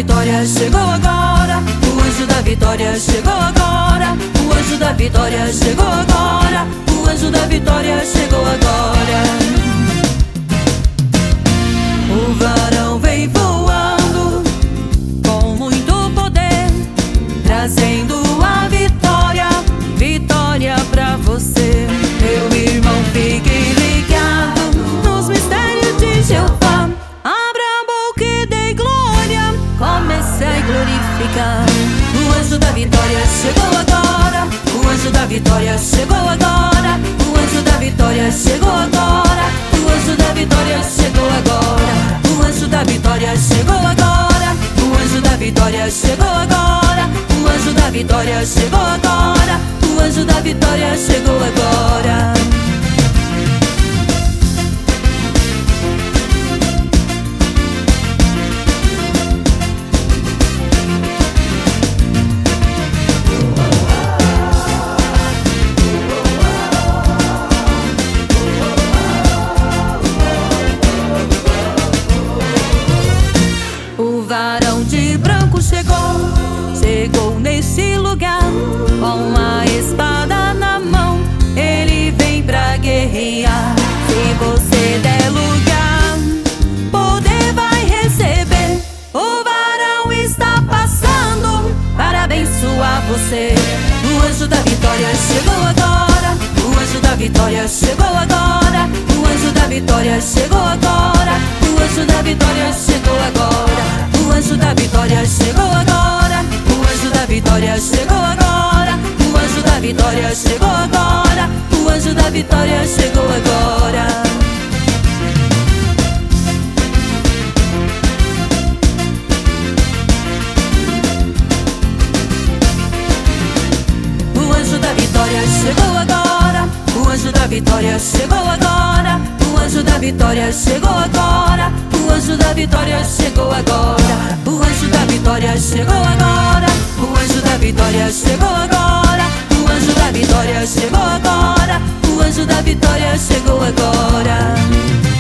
vitória chegou agora. O anjo da vitória chegou agora. O anjo da vitória chegou agora. O anjo da vitória chegou agora. O varão vem voando com muito poder, trazendo a vitória, vitória pra você. Meu irmão, fique ligado nos mistérios de Jeová. Abra a boca e dê glória, comece a glorificar. O anjo da vitória chegou agora. O anjo da vitória chegou agora. O anjo da vitória chegou agora. O anjo da vitória chegou agora. O anjo da vitória chegou agora. O anjo da vitória chegou agora. O anjo da vitória chegou agora. O anjo da vitória chegou agora. O varão de branco chegou nesse lugar, com a espada na mão, ele vem pra guerrear. Se você der lugar, poder vai receber. O varão está passando para abençoar você. O anjo da vitória chegou agora. O anjo da vitória chegou agora. O anjo da vitória chegou agora. O anjo da vitória chegou agora. O anjo da vitória chegou agora. O anjo da vitória chegou agora. O anjo da vitória chegou agora. O anjo da vitória chegou agora. O anjo da vitória chegou agora. O anjo da vitória chegou agora. O anjo da vitória chegou agora. O anjo da vitória chegou agora. O anjo da vitória chegou agora. O anjo da vitória chegou agora. O anjo da vitória chegou agora. O anjo da vitória chegou agora.